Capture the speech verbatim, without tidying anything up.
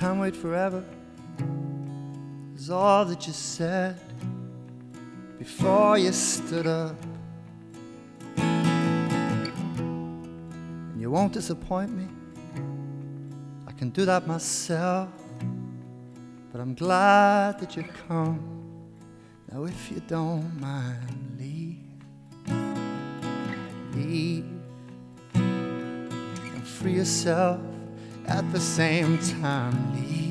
can't wait forever is all that you said before you stood up. And you won't disappoint me, I can do that myself. But I'm glad that you've come. Now if you don't mind, leave, leave, and free yourself at the same time. Leave.